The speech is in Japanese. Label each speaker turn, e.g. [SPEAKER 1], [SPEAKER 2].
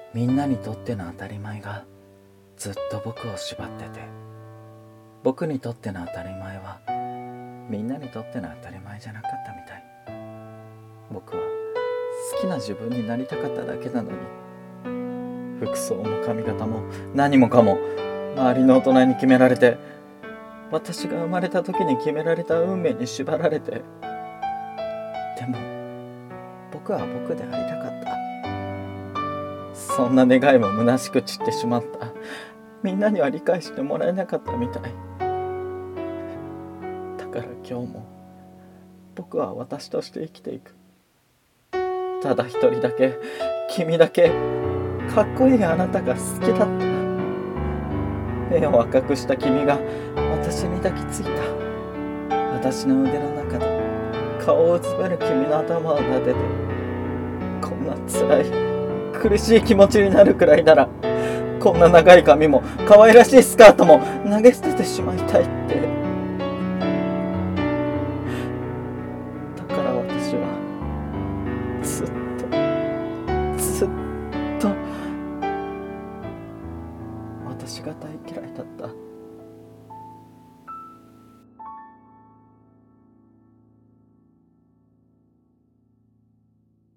[SPEAKER 1] みんなにとっての当たり前がずっと僕を縛ってて、僕にとっての当たり前はみんなにとっての当たり前じゃなかったみたい。僕は好きな自分になりたかっただけなのに、服装も髪型も何もかも周りの大人に決められて、私が生まれた時に決められた運命に縛られて。でも僕は僕でありたかった。そんな願いも虚しく散ってしまった。みんなには理解してもらえなかったみたい。だから今日も僕は私として生きていく。ただ一人だけ、君だけ、かっこいいあなたが好きだった。目を赤くした君が私に抱きついた。私の腕の中で顔をうつべる君の頭を撫でて、こんな辛い苦しい気持ちになるくらいなら、こんな長い髪も可愛らしいスカートも投げ捨ててしまいたいって。だから私はずっと私が大嫌いだった。